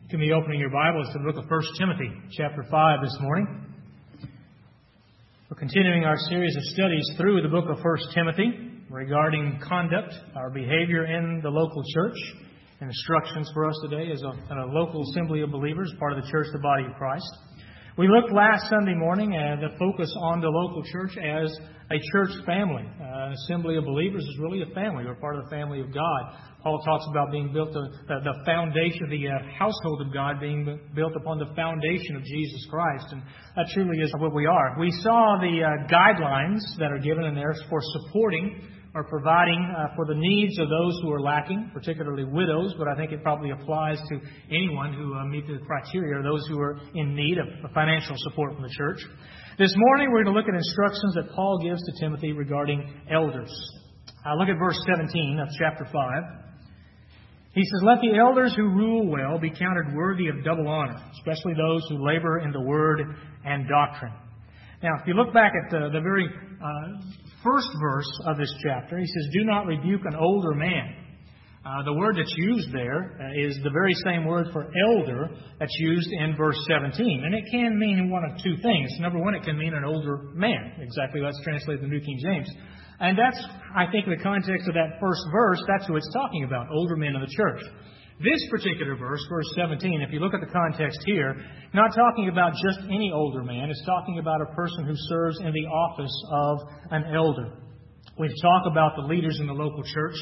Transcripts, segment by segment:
You can be opening your Bibles to the book of 1 Timothy, chapter 5 this morning. We're continuing our series of studies through the book of 1 Timothy regarding conduct, our behavior in the local church, and instructions for us today as a local assembly of believers, part of the church, the body of Christ. We looked last Sunday morning at the focus on the local church as a church family. An assembly of believers is really a family. We're part of the family of God. Paul talks about being built, the foundation, the household of God being built upon the foundation of Jesus Christ. And that truly is what we are. We saw the guidelines that are given in there for supporting or providing for the needs of those who are lacking, particularly widows, but I think it probably applies to anyone who meets the criteria, or those who are in need of financial support from the church. This morning we're going to look at instructions that Paul gives to Timothy regarding elders. Look at verse 17 of chapter 5. He says, "Let the elders who rule well be counted worthy of double honor, especially those who labor in the word and doctrine." Now, if you look back at the very first verse of this chapter, he says, "Do not rebuke an older man." The word that's used there is the very same word for elder that's used in verse 17. And it can mean one of two things. Number one, it can mean an older man. Exactly, that's translated in the New King James. And that's, I think, in the context of that first verse, that's who it's talking about, older men of the church. This particular verse, verse 17, if you look at the context here, not talking about just any older man. It's talking about a person who serves in the office of an elder. We've talked about the leaders in the local church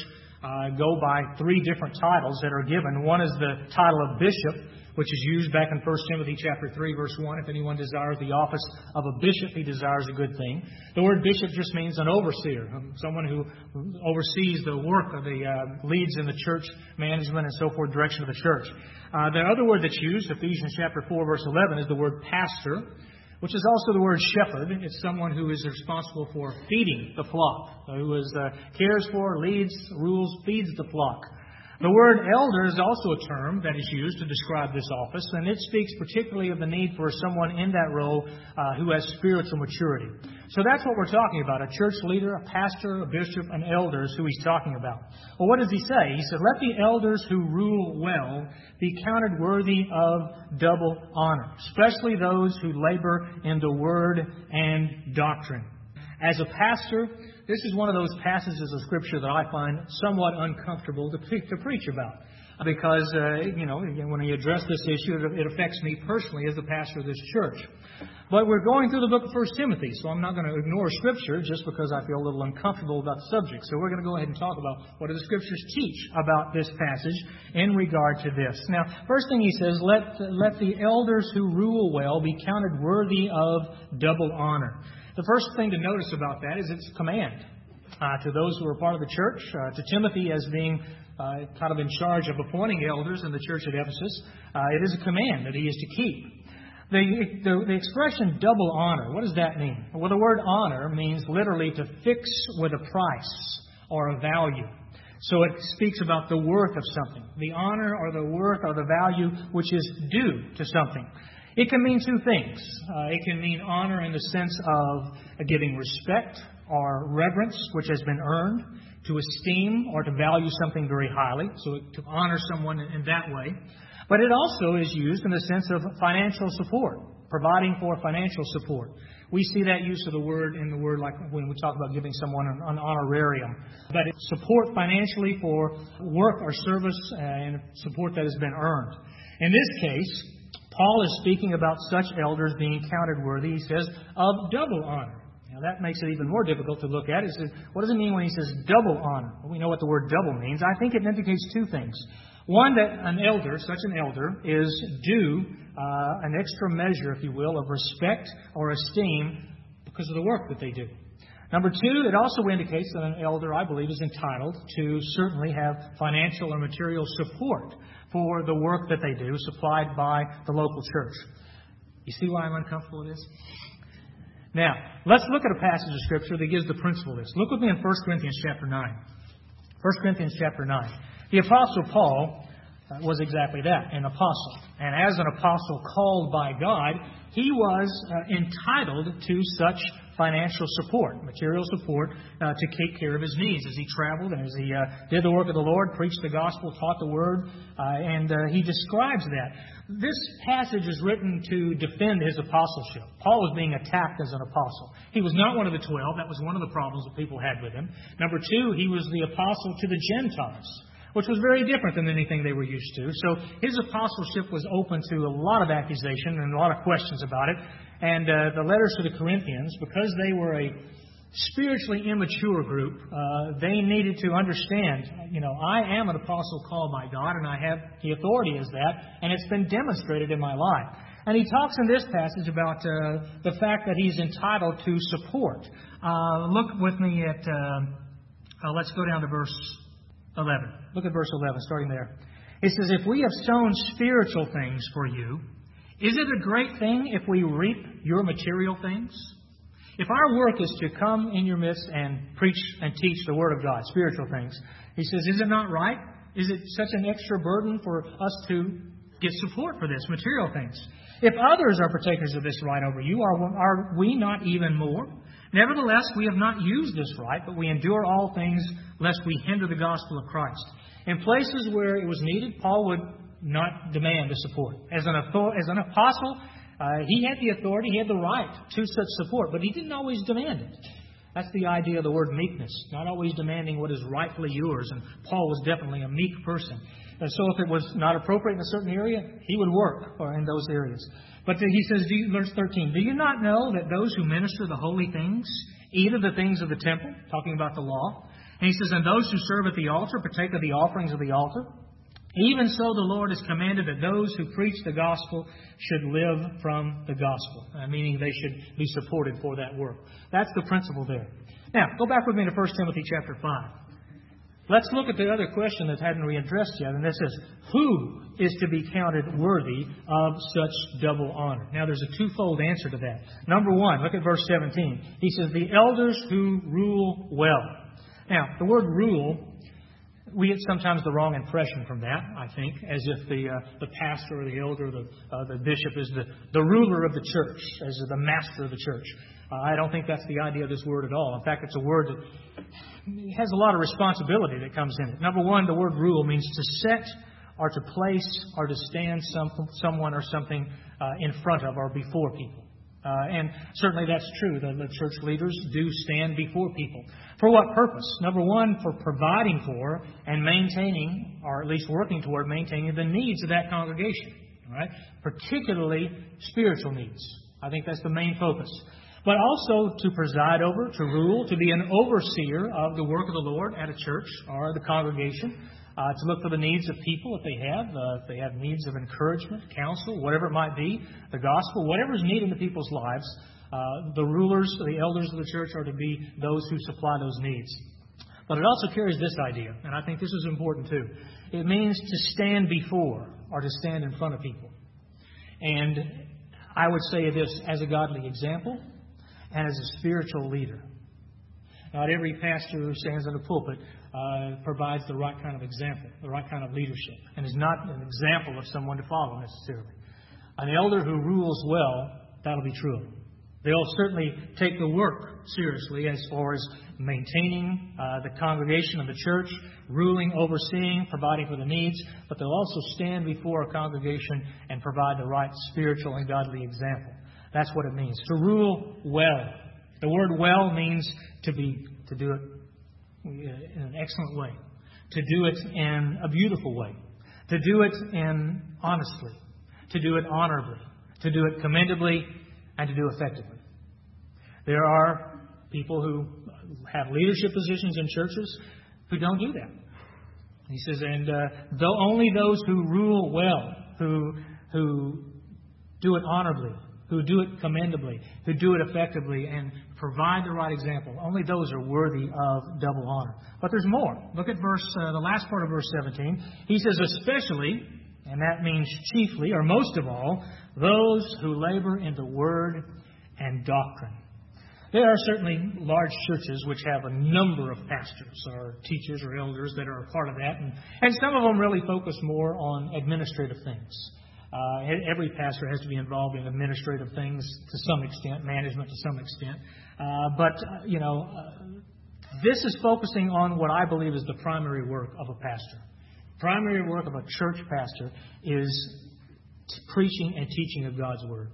go by three different titles that are given. One is the title of bishop, which is used back in 1 Timothy chapter 3, verse 1. If anyone desires the office of a bishop, he desires a good thing. The word bishop just means an overseer, someone who oversees the work of the leads in the church management and so forth, direction of the church. The other word that's used, Ephesians chapter 4, verse 11, is the word pastor, which is also the word shepherd. It's someone who is responsible for feeding the flock, who cares for, leads, rules, feeds the flock. The word elder is also a term that is used to describe this office, and it speaks particularly of the need for someone in that role who has spiritual maturity. So that's what we're talking about, a church leader, a pastor, a bishop, and elders who he's talking about. Well, what does he say? He said, "Let the elders who rule well be counted worthy of double honor, especially those who labor in the word and doctrine." As a pastor, this is one of those passages of Scripture that I find somewhat uncomfortable to preach about. Because, when you address this issue, it affects me personally as the pastor of this church. But we're going through the book of 1 Timothy, so I'm not going to ignore Scripture just because I feel a little uncomfortable about the subject. So we're going to go ahead and talk about what do the Scriptures teach about this passage in regard to this. Now, first thing he says, let the elders who rule well be counted worthy of double honor. The first thing to notice about that is its command to those who are part of the church, to Timothy as being kind of in charge of appointing elders in the church at Ephesus. It is a command that he is to keep. The expression double honor, what does that mean? Well, the word honor means literally to fix with a price or a value. So it speaks about the worth of something, the honor or the worth or the value which is due to something. It can mean two things. It can mean honor in the sense of giving respect or reverence, which has been earned, to esteem or to value something very highly, so to honor someone in that way. But it also is used in the sense of financial support, providing for financial support. We see that use of the word in the word like when we talk about giving someone an honorarium. But it's support financially for work or service and support that has been earned. In this case, Paul is speaking about such elders being counted worthy, he says, of double honor. Now that makes it even more difficult to look at. He says, what does it mean when he says double honor? Well, we know what the word double means. I think it indicates two things. One, that an elder, such an elder, is due an extra measure, if you will, of respect or esteem because of the work that they do. Number two, it also indicates that an elder, I believe, is entitled to certainly have financial or material support for the work that they do, supplied by the local church. You see why I'm uncomfortable with this? Now, let's look at a passage of Scripture that gives the principle of this. Look with me in 1 Corinthians chapter 9. 1 Corinthians chapter 9. The Apostle Paul was exactly that, an apostle. And as an apostle called by God, he was entitled to such financial support, material support to take care of his needs as he traveled and as he did the work of the Lord, preached the gospel, taught the Word, and he describes that. This passage is written to defend his apostleship. Paul was being attacked as an apostle. He was not one of the 12. That was one of the problems that people had with him. Number two, he was the apostle to the Gentiles, which was very different than anything they were used to. So his apostleship was open to a lot of accusation and a lot of questions about it. And the letters to the Corinthians, because they were a spiritually immature group, they needed to understand, I am an apostle called by God, and I have the authority as that, and it's been demonstrated in my life. And he talks in this passage about the fact that he's entitled to support. Look with me at, let's go down to verse 11. Look at verse 11, starting there. It says, if we have sown spiritual things for you, is it a great thing if we reap your material things? If our work is to come in your midst and preach and teach the Word of God, spiritual things, he says, is it not right? Is it such an extra burden for us to get support for this, material things? If others are partakers of this right over you, are we not even more? Nevertheless, we have not used this right, but we endure all things lest we hinder the gospel of Christ. In places where it was needed, Paul would not demand the support. As an apostle, he had the authority, he had the right to such support, but he didn't always demand it. That's the idea of the word meekness, not always demanding what is rightfully yours. And Paul was definitely a meek person. And so if it was not appropriate in a certain area, he would work in those areas. But he says, verse 13, do you not know that those who minister the holy things eat of the things of the temple, talking about the law? And he says, and those who serve at the altar partake of the offerings of the altar. Even so, the Lord has commanded that those who preach the gospel should live from the gospel, meaning they should be supported for that work. That's the principle there. Now, go back with me to 1 Timothy chapter 5. Let's look at the other question that hadn't been addressed yet, and this is, who is to be counted worthy of such double honor? Now, there's a twofold answer to that. Number one, look at verse 17. He says, the elders who rule well. Now, the word rule, we get sometimes the wrong impression from that, I think, as if the pastor or the elder or the bishop is the ruler of the church, as the master of the church. I don't think that's the idea of this word at all. In fact, it's a word that has a lot of responsibility that comes in it. Number one, the word rule means to set or to place or to stand someone or something in front of or before people. And certainly that's true. The church leaders do stand before people. For what purpose? Number one, for providing for and maintaining, or at least working toward maintaining the needs of that congregation. All right? Particularly spiritual needs. I think that's the main focus. But also to preside over, to rule, to be an overseer of the work of the Lord at a church or the congregation. To look for the needs of people if they have needs of encouragement, counsel, whatever it might be, the gospel, whatever is needed in the people's lives, the rulers, the elders of the church are to be those who supply those needs. But it also carries this idea, and I think this is important too. It means to stand before or to stand in front of people. And I would say this as a godly example and as a spiritual leader. Not every pastor who stands in the pulpit provides the right kind of example, the right kind of leadership, and is not an example of someone to follow necessarily. An elder who rules well, that'll be true. They'll certainly take the work seriously as far as maintaining the congregation of the church, ruling, overseeing, providing for the needs, but they'll also stand before a congregation and provide the right spiritual and godly example. That's what it means, to rule well. The word well means to do it in an excellent way, to do it in a beautiful way, to do it in honestly, to do it honorably, to do it commendably, and to do effectively. There are people who have leadership positions in churches who don't do that. He says, and though only those who rule well, who do it honorably, who do it commendably, who do it effectively, and provide the right example. Only those are worthy of double honor. But there's more. Look at the last part of verse 17. He says, especially, and that means chiefly, or most of all, those who labor in the word and doctrine. There are certainly large churches which have a number of pastors or teachers or elders that are a part of that. And some of them really focus more on administrative things. Every pastor has to be involved in administrative things to some extent, management to some extent. This is focusing on what I believe is the primary work of a pastor. Primary work of a church pastor is preaching and teaching of God's Word.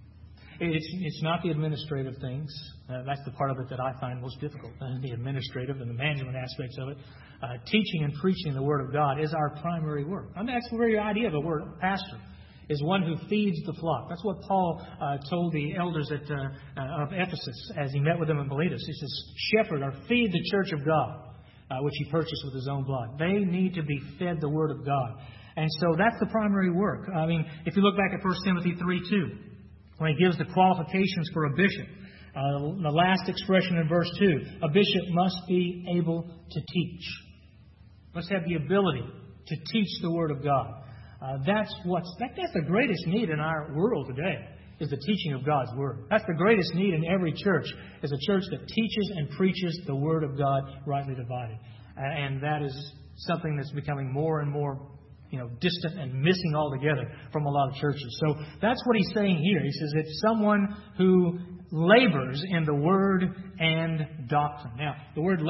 It's not the administrative things. That's the part of it that I find most difficult, the administrative and the management aspects of it. Teaching and preaching the Word of God is our primary work. I mean, that's the very idea of a word pastor, is one who feeds the flock. That's what Paul told the elders of Ephesus as he met with them in Miletus. He says, shepherd or feed the church of God, which he purchased with his own blood. They need to be fed the Word of God. And so that's the primary work. I mean, if you look back at 1 Timothy 3:2, when he gives the qualifications for a bishop, the last expression in verse 2, a bishop must be able to teach. Must have the ability to teach the Word of God. That's the greatest need in our world today, is the teaching of God's Word. That's the greatest need in every church, is a church that teaches and preaches the Word of God rightly divided. And that is something that's becoming more and more distant and missing altogether from a lot of churches. So that's what he's saying here. He says it's someone who labors in the Word and doctrine. Now, the word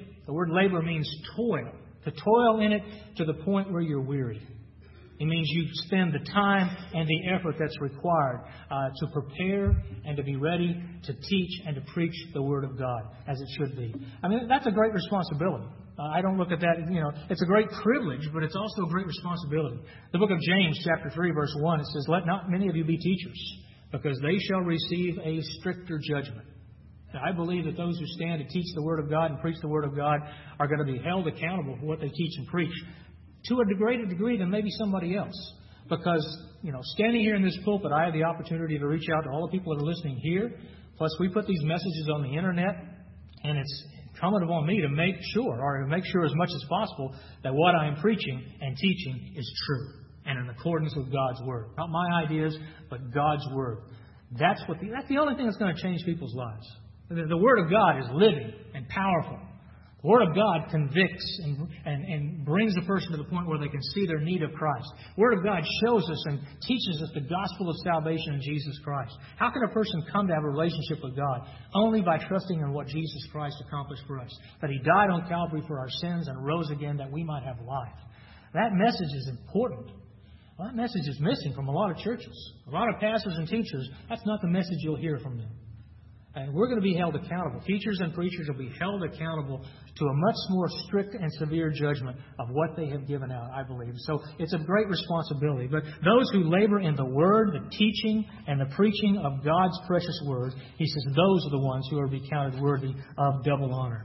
labor means toil. To toil in it to the point where you're weary. It means you spend the time and the effort that's required to prepare and to be ready to teach and to preach the Word of God as it should be. I mean, that's a great responsibility. I don't look at that, it's a great privilege, but it's also a great responsibility. The book of James, chapter 3, verse 1, it says, let not many of you be teachers, because they shall receive a stricter judgment. Now, I believe that those who stand to teach the Word of God and preach the Word of God are going to be held accountable for what they teach and preach to a greater degree than maybe somebody else. Because, standing here in this pulpit, I have the opportunity to reach out to all the people that are listening here. Plus, we put these messages on the Internet, and it's incumbent upon me to make sure as much as possible that what I am preaching and teaching is true and in accordance with God's Word. Not my ideas, but God's Word. That's the only thing that's going to change people's lives. The Word of God is living and powerful. The Word of God convicts and brings a person to the point where they can see their need of Christ. The Word of God shows us and teaches us the gospel of salvation in Jesus Christ. How can a person come to have a relationship with God? Only by trusting in what Jesus Christ accomplished for us. That He died on Calvary for our sins and rose again that we might have life. That message is important. Well, that message is missing from a lot of churches. A lot of pastors and teachers, that's not the message you'll hear from them. And we're going to be held accountable. Teachers and preachers will be held accountable to a much more strict and severe judgment of what they have given out, I believe. So it's a great responsibility. But those who labor in the Word, the teaching, and the preaching of God's precious Word, he says those are the ones who are to be counted worthy of double honor.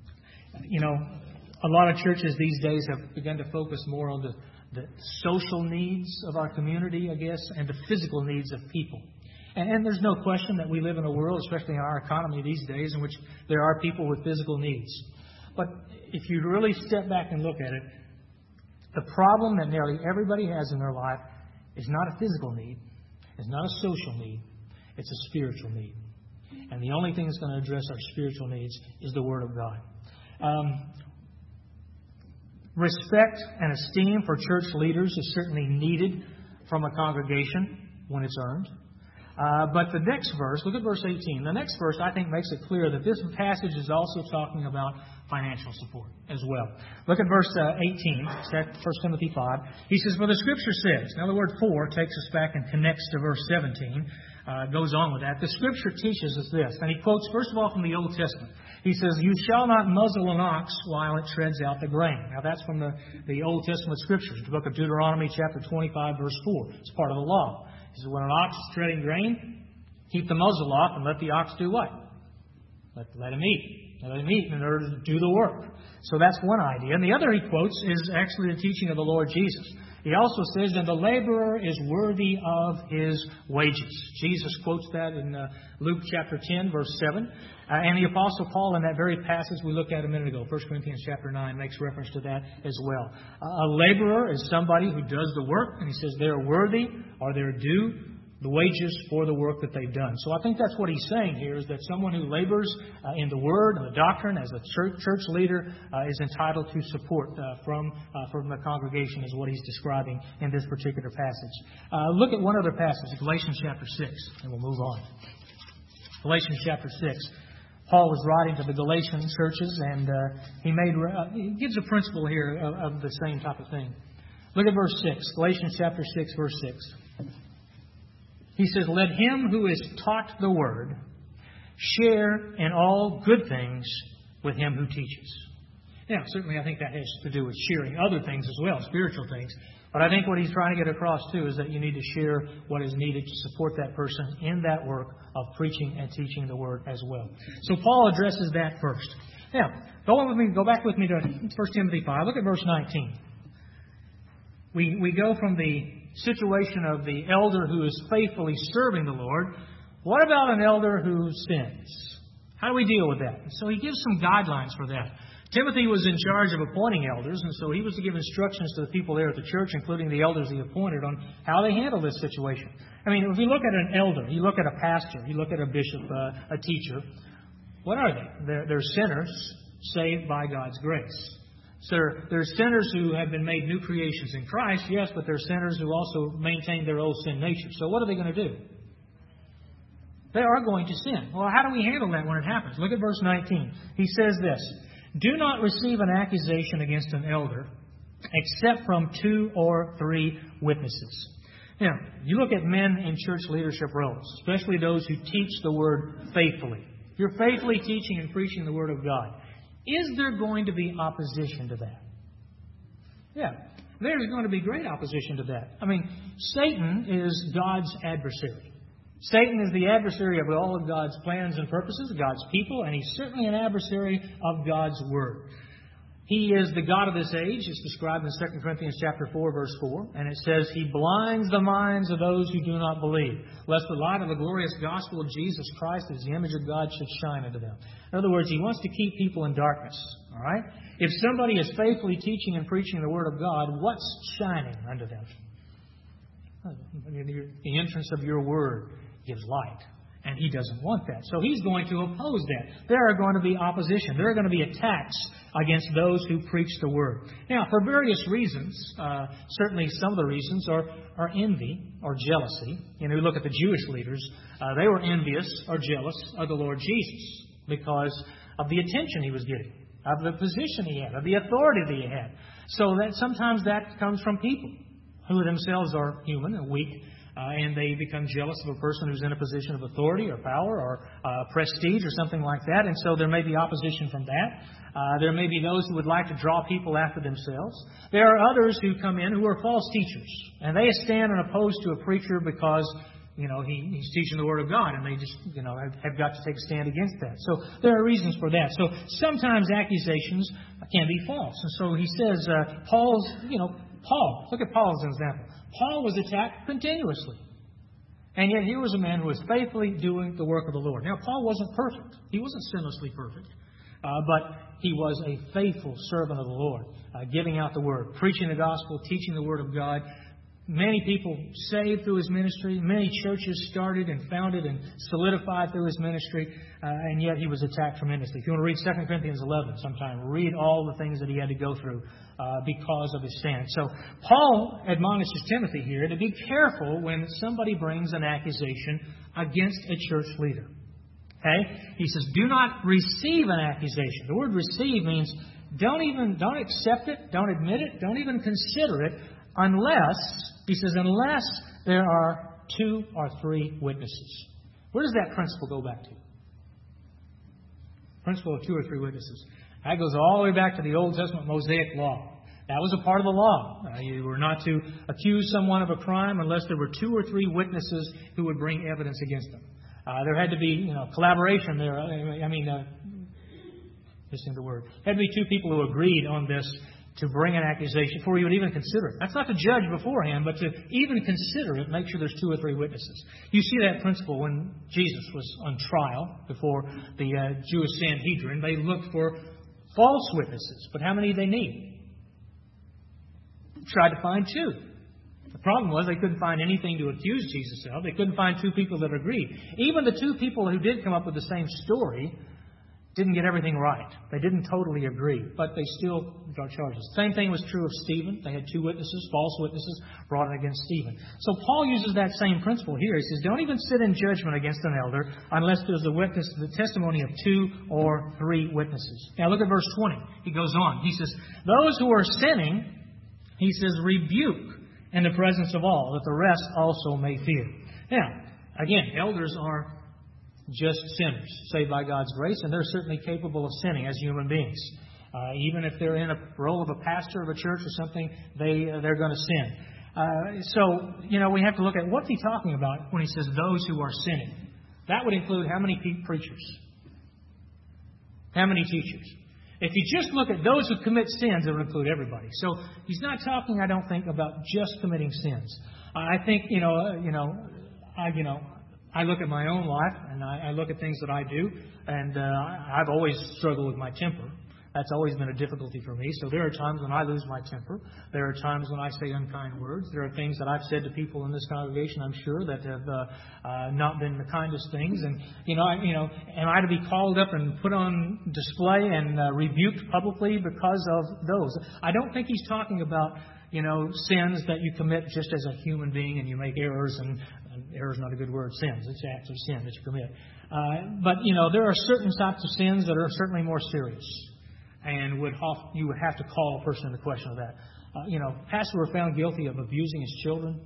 A lot of churches these days have begun to focus more on the social needs of our community, I guess, and the physical needs of people. And there's no question that we live in a world, especially in our economy these days, in which there are people with physical needs. But if you really step back and look at it, the problem that nearly everybody has in their life is not a physical need, it's not a social need, it's a spiritual need. And the only thing that's going to address our spiritual needs is the Word of God. Respect and esteem for church leaders is certainly needed from a congregation when it's earned. But the next verse, look at verse 18. The next verse, I think, makes it clear that this passage is also talking about financial support as well. Look at verse 18, 1 Timothy 5. He says, for the Scripture says, now the word for takes us back and connects to verse 17, goes on with that. The Scripture teaches us this. And he quotes, first of all, from the Old Testament. He says, you shall not muzzle an ox while it treads out the grain. Now that's from the Old Testament Scriptures, the book of Deuteronomy, chapter 25, verse 4. It's part of the law. He says, when an ox is treading grain, keep the muzzle off and let the ox do what? Let him eat. Let him eat in order to do the work. So that's one idea. And the other he quotes is actually the teaching of the Lord Jesus. He also says, and the laborer is worthy of his wages. Jesus quotes that in Luke chapter 10, verse 7. And the Apostle Paul, in that very passage we looked at a minute ago, 1 Corinthians chapter 9, makes reference to that as well. A laborer is somebody who does the work, and he says they're worthy or they're due the wages for the work that they've done. So I think that's what he's saying here, is that someone who labors in the Word and the doctrine as a church leader is entitled to support from the congregation, is what he's describing in this particular passage. Look at one other passage, Galatians chapter 6, and we'll move on. Galatians chapter 6. Paul was writing to the Galatian churches, and he gives a principle here of the same type of thing. Look at verse 6, Galatians chapter 6, verse 6. He says, "Let him who is taught the word share in all good things with him who teaches." Now, certainly I think that has to do with sharing other things as well, spiritual things. But I think what he's trying to get across, too, is that you need to share what is needed to support that person in that work of preaching and teaching the Word as well. So Paul addresses that first. Now, go back with me to 1 Timothy 5. Look at verse 19. We go from the situation of the elder who is faithfully serving the Lord. What about an elder who sins? How do we deal with that? So he gives some guidelines for that. Timothy was in charge of appointing elders, and so he was to give instructions to the people there at the church, including the elders he appointed, on how they handle this situation. I mean, if you look at an elder, you look at a pastor, you look at a bishop, a teacher, what are they? They're sinners saved by God's grace. So they're sinners who have been made new creations in Christ, yes, but they're sinners who also maintain their old sin nature. So what are they going to do? They are going to sin. Well, how do we handle that when it happens? Look at verse 19. He says this, "Do not receive an accusation against an elder except from 2 or 3 witnesses." Now, you look at men in church leadership roles, especially those who teach the Word faithfully. You're faithfully teaching and preaching the Word of God. Is there going to be opposition to that? Yeah, there's going to be great opposition to that. I mean, Satan is God's adversary. Satan is the adversary of all of God's plans and purposes, God's people, and he's certainly an adversary of God's Word. He is the god of this age. It's described in 2 Corinthians chapter 4, verse 4. And it says, "He blinds the minds of those who do not believe, lest the light of the glorious gospel of Jesus Christ as the image of God should shine unto them." In other words, he wants to keep people in darkness. All right? If somebody is faithfully teaching and preaching the Word of God, what's shining unto them? The entrance of your Word gives light. And he doesn't want that. So he's going to oppose that. There are going to be opposition. There are going to be attacks against those who preach the Word. Now, for various reasons, certainly some of the reasons are envy or jealousy. You know, you look at the Jewish leaders. They were envious or jealous of the Lord Jesus because of the attention he was getting, of the position he had, of the authority that he had. So that sometimes that comes from people who themselves are human and weak. And they become jealous of a person who's in a position of authority or power or prestige or something like that. And so there may be opposition from that. There may be those who would like to draw people after themselves. There are others who come in who are false teachers. And they stand and oppose to a preacher because, you know, he's teaching the Word of God. And they just, you know, have got to take a stand against that. So there are reasons for that. So sometimes accusations can be false. And so he says, Paul, look at Paul as an example. Paul was attacked continuously. And yet here was a man who was faithfully doing the work of the Lord. Now, Paul wasn't perfect. He wasn't sinlessly perfect. But he was a faithful servant of the Lord, giving out the Word, preaching the gospel, teaching the Word of God. Many people saved through his ministry. Many churches started and founded and solidified through his ministry. And yet he was attacked tremendously. If you want to read 2 Corinthians 11 sometime, read all the things that he had to go through because of his sin. So Paul admonishes Timothy here to be careful when somebody brings an accusation against a church leader. Okay? He says, do not receive an accusation. The word receive means don't accept it, don't admit it, don't even consider it, unless there are 2 or 3 witnesses. Where does that principle go back to? Principle of 2 or 3 witnesses. That goes all the way back to the Old Testament Mosaic law. That was a part of the law. You were not to accuse someone of a crime unless there were 2 or 3 witnesses who would bring evidence against them. There had to be, collaboration there. Missing the word. There had to be 2 people who agreed on this to bring an accusation before you would even consider it. That's not to judge beforehand, but to even consider it, make sure there's 2 or 3 witnesses. You see that principle when Jesus was on trial before the Jewish Sanhedrin. They looked for false witnesses. But how many did they need? Tried to find 2. But problem was they couldn't find anything to accuse Jesus of. They couldn't find two people that agreed. Even the two people who did come up with the same story didn't get everything right. They didn't totally agree, but they still got charges. Same thing was true of Stephen. They had two witnesses, false witnesses, brought in against Stephen. So Paul uses that same principle here. He says, don't even sit in judgment against an elder unless there's the testimony of 2 or 3 witnesses. Now look at verse 20. He goes on. He says, those who are sinning, he says, rebuke in the presence of all, that the rest also may fear. Now, again, elders are just sinners, saved by God's grace, and they're certainly capable of sinning as human beings. Even if they're in a role of a pastor of a church or something, they're going to sin. So, we have to look at what's he talking about when he says those who are sinning. That would include how many preachers? How many teachers? If you just look at those who commit sins, it would include everybody. So he's not talking, I don't think, about just committing sins. I think, I look at my own life, and I look at things that I do, and I've always struggled with my temper. That's always been a difficulty for me. So there are times when I lose my temper. There are times when I say unkind words. There are things that I've said to people in this congregation, I'm sure, that have not been the kindest things. And, am I to be called up and put on display and rebuked publicly because of those? I don't think he's talking about sins that you commit just as a human being and you make errors, and error is not a good word, sins. It's actually sin that you commit. But there are certain types of sins that are certainly more serious, and you would have to call a person into question of that. Pastor were found guilty of abusing his children.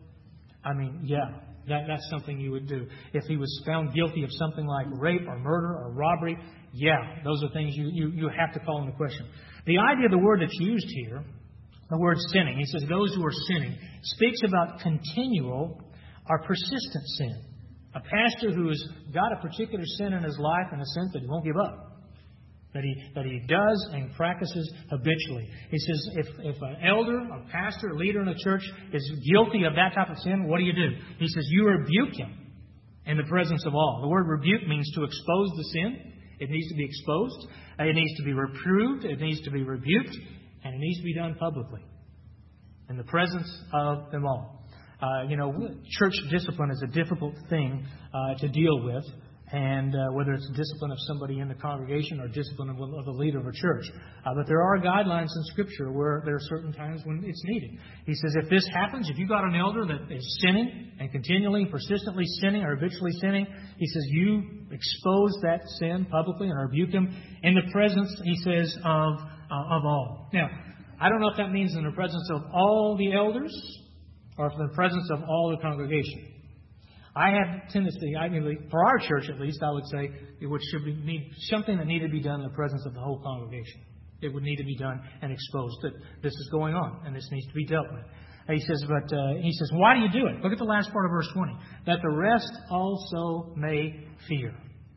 That's something you would do. If he was found guilty of something like rape or murder or robbery, those are things you have to call into question. The idea of the word that's used here, the word sinning, he says those who are sinning, speaks about continual or persistent sin. A pastor who has got a particular sin in his life in a sense that he won't give up, that he does and practices habitually. He says if an elder, a pastor, a leader in a church is guilty of that type of sin, what do? He says you rebuke him in the presence of all. The word rebuke means to expose the sin. It needs to be exposed. It needs to be reproved. It needs to be rebuked. And it needs to be done publicly in the presence of them all. Church discipline is a difficult thing to deal with, and whether it's discipline of somebody in the congregation or discipline of the leader of a church. But there are guidelines in Scripture where there are certain times when it's needed. He says if this happens, if you've got an elder that is sinning and continually, persistently sinning or habitually sinning, he says you expose that sin publicly and rebuke him in the presence, he says, of all. Now, I don't know if that means in the presence of all the elders or in the presence of all the congregation. I have tendency, for our church at least, I would say it should be something that needed to be done in the presence of the whole congregation. It would need to be done and exposed that this is going on and this needs to be dealt with. He says, why do you do it? Look at the last part of verse 20. That the rest also may fear.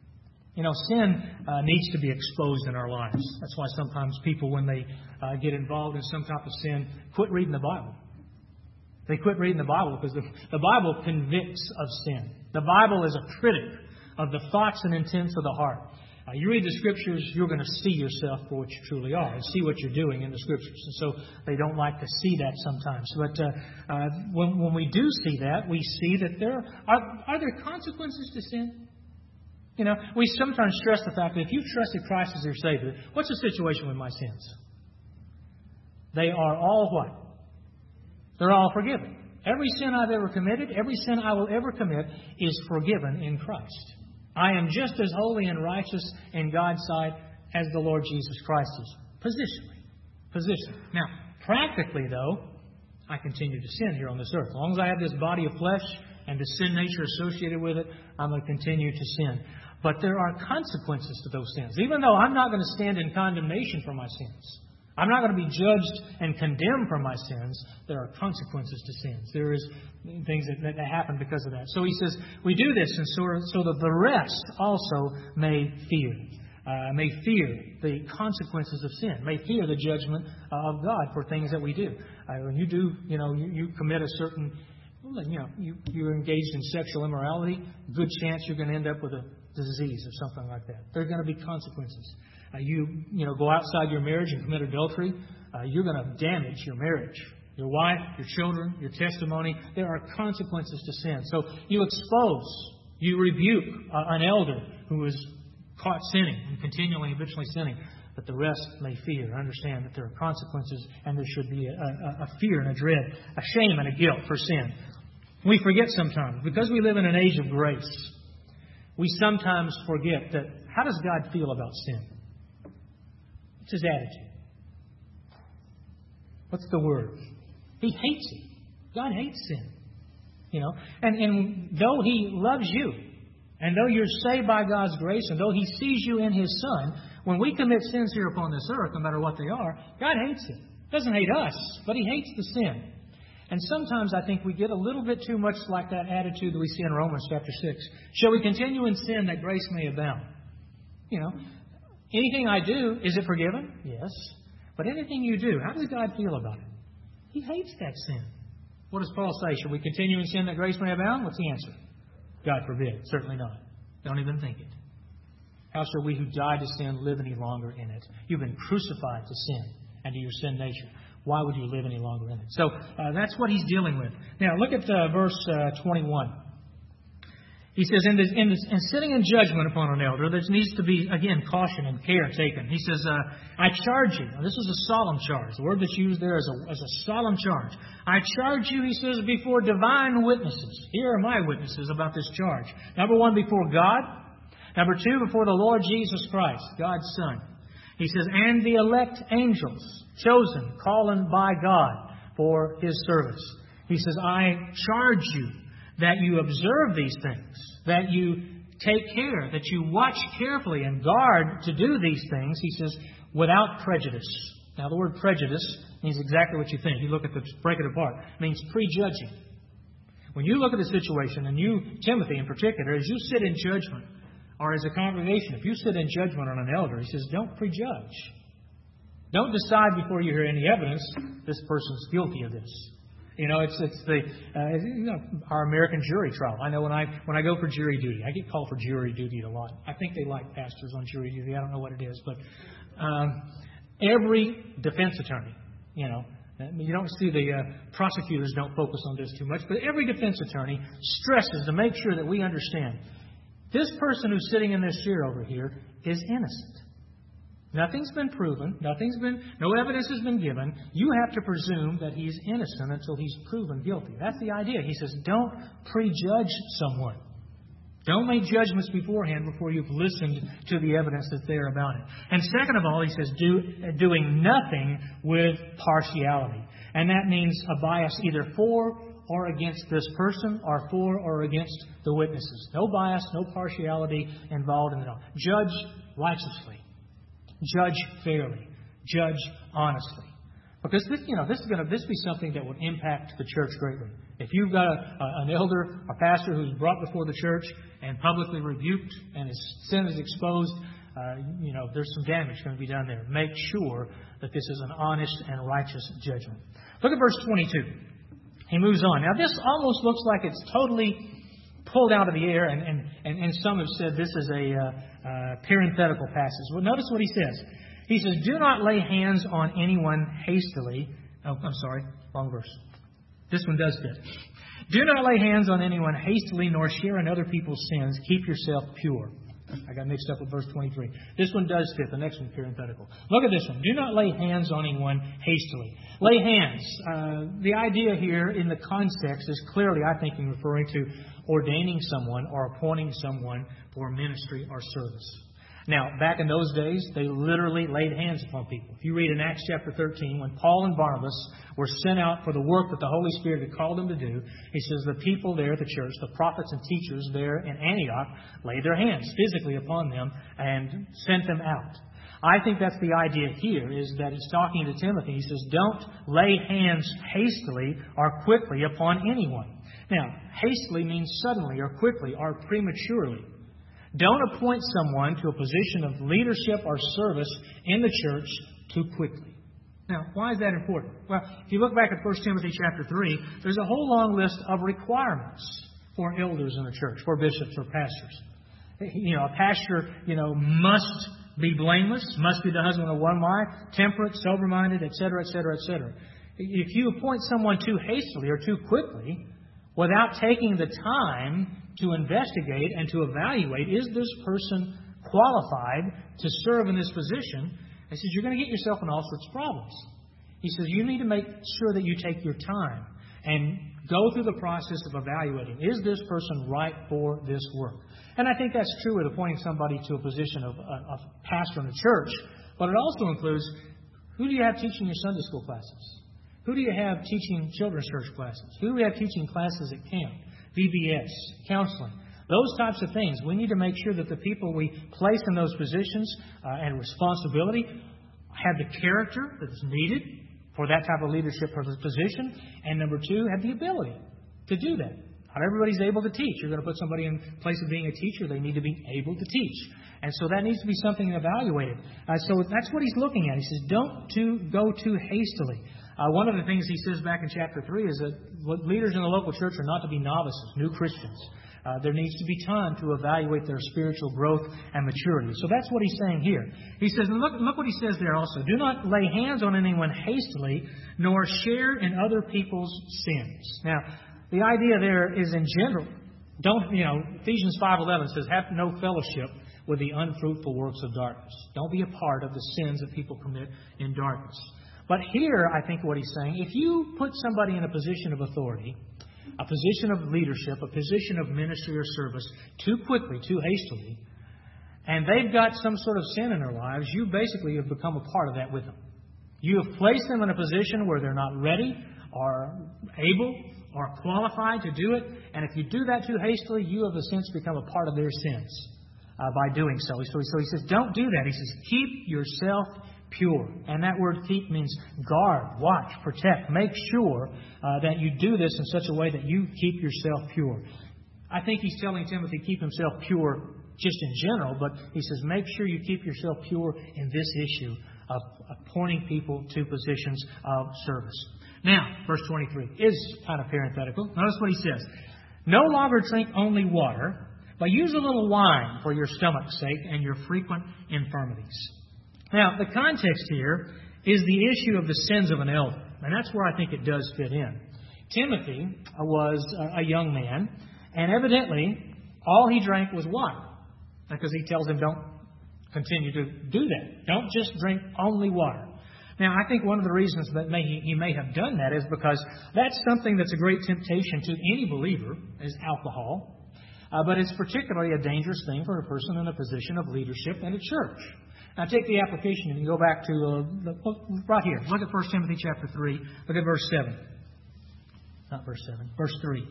Sin needs to be exposed in our lives. That's why sometimes people, when they get involved in some type of sin, quit reading the Bible. They quit reading the Bible because the Bible convicts of sin. The Bible is a critic of the thoughts and intents of the heart. You read the Scriptures, you're going to see yourself for what you truly are and see what you're doing in the Scriptures. And so they don't like to see that sometimes. But when we do see that, we see that there are there consequences to sin? We sometimes stress the fact that if you've trusted Christ as your Savior, what's the situation with my sins? They are all what? They're all forgiven. Every sin I've ever committed, every sin I will ever commit is forgiven in Christ. I am just as holy and righteous in God's sight as the Lord Jesus Christ is. Positionally. Now, practically, though, I continue to sin here on this earth. As long as I have this body of flesh and the sin nature associated with it, I'm going to continue to sin. But there are consequences to those sins. Even though I'm not going to stand in condemnation for my sins, I'm not going to be judged and condemned for my sins, there are consequences to sins. There is things that happen because of that. So he says, we do this and so that the rest also may fear. May fear the consequences of sin. May fear the judgment of God for things that we do. When you do, you commit a certain, you're engaged in sexual immorality, good chance you're going to end up with a disease or something like that. There are going to be consequences. You go outside your marriage and commit adultery, you're going to damage your marriage. your wife, your children, your testimony. There are consequences to sin. So you expose, you rebuke an elder who is caught sinning and continually, habitually sinning. But the rest may fear. Understand that there are consequences, and there should be a fear and a dread, a shame and a guilt for sin. We forget sometimes, because we live in an age of grace, we sometimes forget that how does God feel about sin? What's His attitude? What's the word? He hates it. God hates sin. And though He loves you, and though you're saved by God's grace, and though He sees you in His Son, when we commit sins here upon this earth, no matter what they are, God hates it. He doesn't hate us, but He hates the sin. And sometimes I think we get a little bit too much like that attitude that we see in Romans chapter 6. Shall we continue in sin that grace may abound? Anything I do, is it forgiven? Yes. But anything you do, how does God feel about it? He hates that sin. What does Paul say? Shall we continue in sin that grace may abound? What's the answer? God forbid. Certainly not. Don't even think it. How shall we who died to sin live any longer in it? You've been crucified to sin and to your sin nature. Why would you live any longer in it? So that's what he's dealing with. Now look at verse 21. He says, in sitting in judgment upon an elder, there needs to be, again, caution and care taken. He says, I charge you. Now, this is a solemn charge. The word that's used there is a solemn charge. I charge you, he says, before divine witnesses. Here are my witnesses about this charge. Number one, before God. Number two, before the Lord Jesus Christ, God's Son. He says, and the elect angels, chosen, called by God for His service. He says, I charge you that you observe these things, that you take care, that you watch carefully and guard to do these things, he says, without prejudice. Now, the word prejudice means exactly what you think. You look at break it apart. It means prejudging. When you look at a situation, and you, Timothy in particular, as you sit in judgment, or as a congregation, if you sit in judgment on an elder, he says, don't prejudge. Don't decide before you hear any evidence, this person's guilty of this. It's our American jury trial. I know when I go for jury duty, I get called for jury duty a lot. I think they like pastors on jury duty. I don't know what it is, but every defense attorney, you don't see the prosecutors don't focus on this too much, but every defense attorney stresses to make sure that we understand this person who's sitting in this chair over here is innocent. Nothing's been proven. No evidence has been given. You have to presume that he's innocent until he's proven guilty. That's the idea. He says, don't prejudge someone. Don't make judgments beforehand before you've listened to the evidence that's there about it. And second of all, he says, doing nothing with partiality. And that means a bias either for or against this person, or for or against the witnesses. No bias, no partiality involved in it all. Judge righteously. Judge fairly. Judge honestly. Because this be something that will impact the church greatly. If you've got an elder, a pastor who's brought before the church and publicly rebuked and his sin is exposed, there's some damage going to be done there. Make sure that this is an honest and righteous judgment. Look at verse 22. He moves on. Now this almost looks like it's totally pulled out of the air, and some have said this is a parenthetical passage. Well, notice what he says. He says, do not lay hands on anyone hastily. Oh, I'm sorry. Wrong verse. This one does fit. Do not lay hands on anyone hastily, nor share in other people's sins. Keep yourself pure. I got mixed up with verse 23. This one does fit. The next one, parenthetical. Look at this one. Do not lay hands on anyone hastily. Lay hands. The idea here in the context is clearly, I think, referring to ordaining someone or appointing someone for ministry or service. Now, back in those days, they literally laid hands upon people. If you read in Acts chapter 13, when Paul and Barnabas were sent out for the work that the Holy Spirit had called them to do, he says the people there at the church, the prophets and teachers there in Antioch, laid their hands physically upon them and sent them out. I think that's the idea here, is that he's talking to Timothy. He says, don't lay hands hastily or quickly upon anyone. Now, hastily means suddenly or quickly or prematurely. Don't appoint someone to a position of leadership or service in the church too quickly. Now, why is that important? Well, if you look back at 1 Timothy chapter 3, there's a whole long list of requirements for elders in the church, for bishops or pastors. A pastor, must be blameless, must be the husband of one wife, temperate, sober-minded, etc., etc., etc. if you appoint someone too hastily or too quickly, without taking the time to investigate and to evaluate, is this person qualified to serve in this position? He says, you're going to get yourself in all sorts of problems. He says, you need to make sure that you take your time and go through the process of evaluating, is this person right for this work? And I think that's true with appointing somebody to a position of pastor in a church, but it also includes, who do you have teaching your Sunday school classes? Who do you have teaching children's church classes? Who do we have teaching classes at camp, VBS, counseling? Those types of things. We need to make sure that the people we place in those positions and responsibility have the character that's needed for that type of leadership position. And number two, have the ability to do that. Not everybody's able to teach. You're going to put somebody in place of being a teacher, they need to be able to teach. And so that needs to be something evaluated. So that's what he's looking at. He says, don't go too hastily. One of the things he says back in chapter 3 is that leaders in the local church are not to be novices, new Christians. There needs to be time to evaluate their spiritual growth and maturity. So that's what he's saying here. He says, and look what he says there also. Do not lay hands on anyone hastily, nor share in other people's sins. Now, the idea there is in general, Ephesians 5:11 says, have no fellowship with the unfruitful works of darkness. Don't be a part of the sins that people commit in darkness. But here, I think what he's saying, if you put somebody in a position of authority, a position of leadership, a position of ministry or service, too quickly, too hastily, and they've got some sort of sin in their lives, you basically have become a part of that with them. You have placed them in a position where they're not ready or able or qualified to do it, and if you do that too hastily, you have, in a sense, become a part of their sins by doing so. So he says, don't do that. He says, keep yourself pure. And that word keep means guard, watch, protect. Make sure that you do this in such a way that you keep yourself pure. I think he's telling Timothy to keep himself pure just in general, but he says make sure you keep yourself pure in this issue of appointing people to positions of service. Now, verse 23 is kind of parenthetical. Notice what he says. No longer drink only water, but use a little wine for your stomach's sake and your frequent infirmities. Now, the context here is the issue of the sins of an elder. And that's where I think it does fit in. Timothy was a young man, and evidently all he drank was water. Because he tells him don't continue to do that. Don't just drink only water. Now, I think one of the reasons that he may have done that is because that's something that's a great temptation to any believer, is alcohol. But it's particularly a dangerous thing for a person in a position of leadership in a church. Now, take the application and go back to right here. Look at 1 Timothy chapter 3. Look at verse 7. Not verse 7. Verse 3.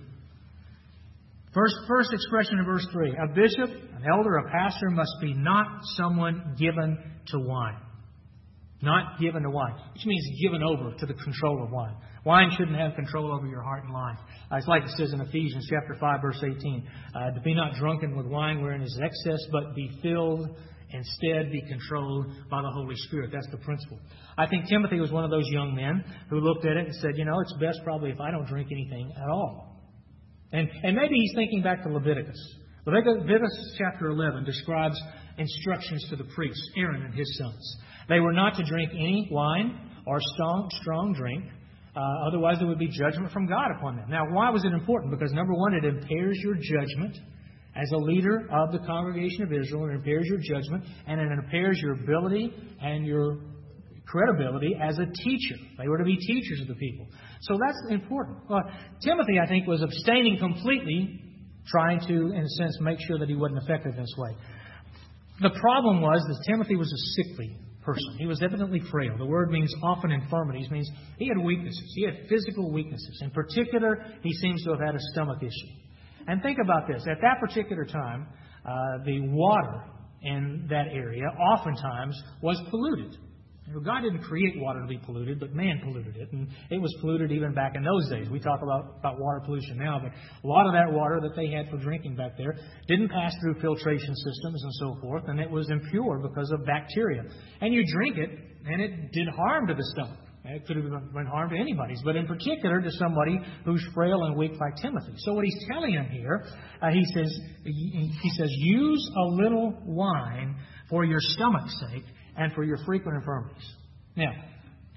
First expression in verse 3. A bishop, an elder, a pastor must be not someone given to wine. Not given to wine, which means given over to the control of wine. Wine shouldn't have control over your heart and life. It's like it says in Ephesians chapter 5, verse 18. To be not drunken with wine wherein is excess, but be filled, instead be controlled by the Holy Spirit. That's the principle. I think Timothy was one of those young men who looked at it and said, it's best probably if I don't drink anything at all. And maybe he's thinking back to Leviticus. Leviticus chapter 11 describes instructions to the priests, Aaron and his sons. They were not to drink any wine or strong drink. Otherwise, there would be judgment from God upon them. Now, why was it important? Because, number one, it impairs your judgment as a leader of the congregation of Israel. It impairs your judgment, and it impairs your ability and your credibility as a teacher. They were to be teachers of the people. So that's important. Timothy, I think, was abstaining completely, trying to, in a sense, make sure that he wasn't affected this way. The problem was that Timothy was a sickly person. He was evidently frail. The word means often infirmities, means he had weaknesses. He had physical weaknesses. In particular, he seems to have had a stomach issue. And think about this. At that particular time, the water in that area oftentimes was polluted. God didn't create water to be polluted, but man polluted it. And it was polluted even back in those days. We talk about water pollution now, but a lot of that water that they had for drinking back there didn't pass through filtration systems and so forth, and it was impure because of bacteria. And you drink it, and it did harm to the stomach. It could have been harm to anybody's, but in particular to somebody who's frail and weak like Timothy. So what he's telling him here, he says, use a little wine for your stomach's sake and for your frequent infirmities. Now,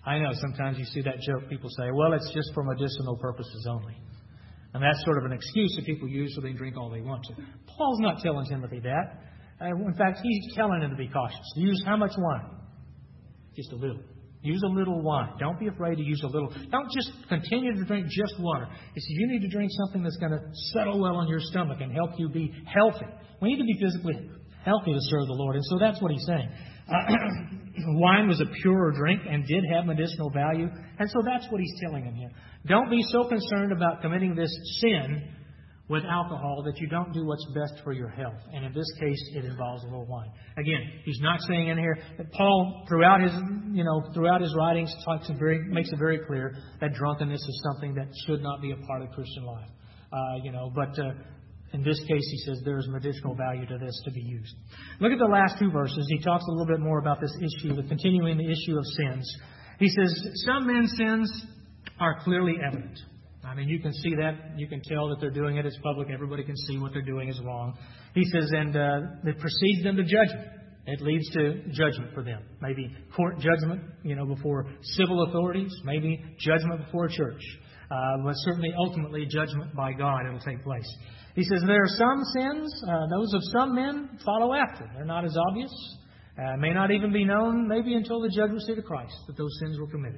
I know sometimes you see that joke. People say, well, it's just for medicinal purposes only. And that's sort of an excuse that people use so they can drink all they want to. Paul's not telling Timothy that. In fact, he's telling him to be cautious. Use how much wine? Just a little. Use a little wine. Don't be afraid to use a little. Don't just continue to drink just water. He says you need to drink something that's going to settle well on your stomach and help you be healthy. We need to be physically healthy to serve the Lord. And so that's what he's saying. Wine was a purer drink and did have medicinal value. And so that's what he's telling him here. Don't be so concerned about committing this sin with alcohol that you don't do what's best for your health. And in this case, it involves a little wine. Again, he's not saying in here that Paul, throughout his writings, makes it very clear that drunkenness is something that should not be a part of Christian life. But in this case, he says there is medicinal value to this to be used. Look at the last two verses. He talks a little bit more about this issue, continuing the issue of sins. He says, some men's sins are clearly evident. I mean, you can see that. You can tell that they're doing it. It's public. Everybody can see what they're doing is wrong. He says, and it precedes them to judgment. It leads to judgment for them. Maybe court judgment, before civil authorities. Maybe judgment before a church. But certainly, ultimately, judgment by God will take place. He says, there are some sins, those of some men follow after. They're not as obvious. May not even be known, maybe until the judgment seat of Christ, that those sins were committed.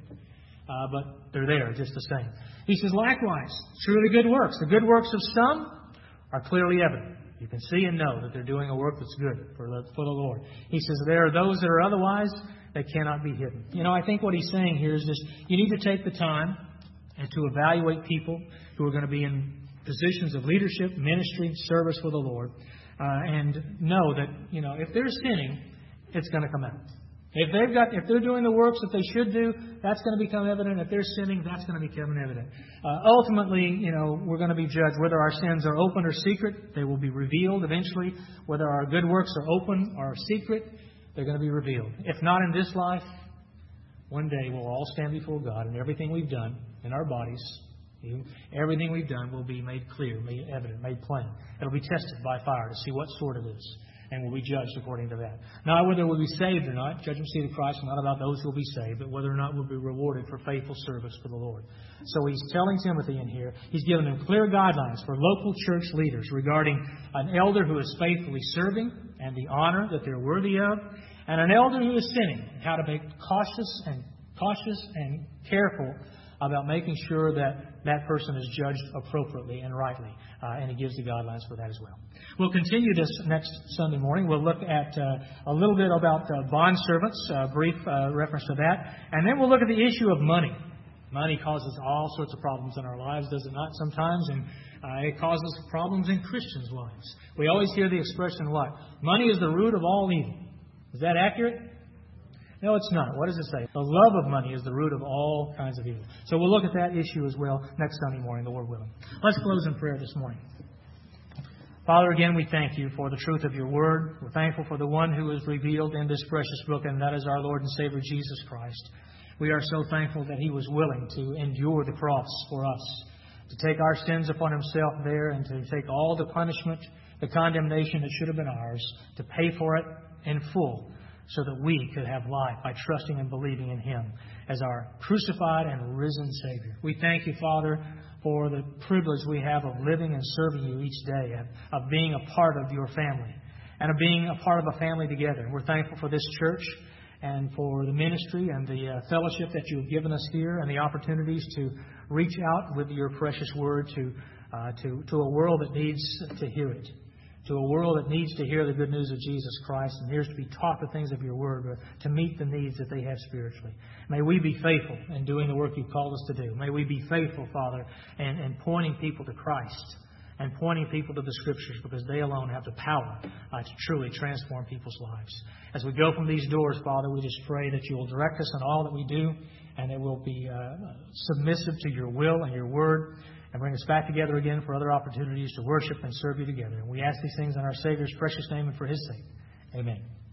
But they're there just the same. He says, likewise, truly good works. The good works of some are clearly evident. You can see and know that they're doing a work that's good for the Lord. He says, there are those that are otherwise that cannot be hidden. I think what he's saying here is this. You need to take the time and to evaluate people who are going to be in positions of leadership, ministry, service for the Lord, and know that, if they're sinning, it's going to come out. If they're doing the works that they should do, that's going to become evident. If they're sinning, that's going to become evident. Ultimately, we're going to be judged whether our sins are open or secret. They will be revealed eventually. Whether our good works are open or secret, they're going to be revealed. If not in this life, one day we'll all stand before God, and everything we've done in our bodies, everything we've done will be made clear, made evident, made plain. It'll be tested by fire to see what sort it is. And will be judged according to that. Not whether we'll be saved or not. Judgment seat of Christ is not about those who will be saved, but whether or not we'll be rewarded for faithful service for the Lord. So he's telling Timothy in here, he's given him clear guidelines for local church leaders regarding an elder who is faithfully serving and the honor that they're worthy of, and an elder who is sinning, how to be cautious and careful about making sure that that person is judged appropriately and rightly. And he gives the guidelines for that as well. We'll continue this next Sunday morning. We'll look at a little bit about bondservants, a brief reference to that. And then we'll look at the issue of money. Money causes all sorts of problems in our lives, does it not, sometimes? And it causes problems in Christians' lives. We always hear the expression, what? Money is the root of all evil. Is that accurate? No, it's not. What does it say? The love of money is the root of all kinds of evil. So we'll look at that issue as well next Sunday morning, the Lord willing. Let's close in prayer this morning. Father, again, we thank you for the truth of your word. We're thankful for the one who is revealed in this precious book, and that is our Lord and Savior, Jesus Christ. We are so thankful that he was willing to endure the cross for us, to take our sins upon himself there and to take all the punishment, the condemnation that should have been ours, to pay for it in full, so that we could have life by trusting and believing in him as our crucified and risen Savior. We thank you, Father, for the privilege we have of living and serving you each day, of being a part of your family, and of being a part of a family together. We're thankful for this church and for the ministry and the fellowship that you have given us here, and the opportunities to reach out with your precious word to a world that needs to hear it. To a world that needs to hear the good news of Jesus Christ and hears to be taught the things of your word to meet the needs that they have spiritually. May we be faithful in doing the work you've called us to do. May we be faithful, Father, in pointing people to Christ and pointing people to the Scriptures, because they alone have the power to truly transform people's lives. As we go from these doors, Father, we just pray that you will direct us in all that we do, and that we'll be submissive to your will and your word, and bring us back together again for other opportunities to worship and serve you together. And we ask these things in our Savior's precious name and for his sake. Amen.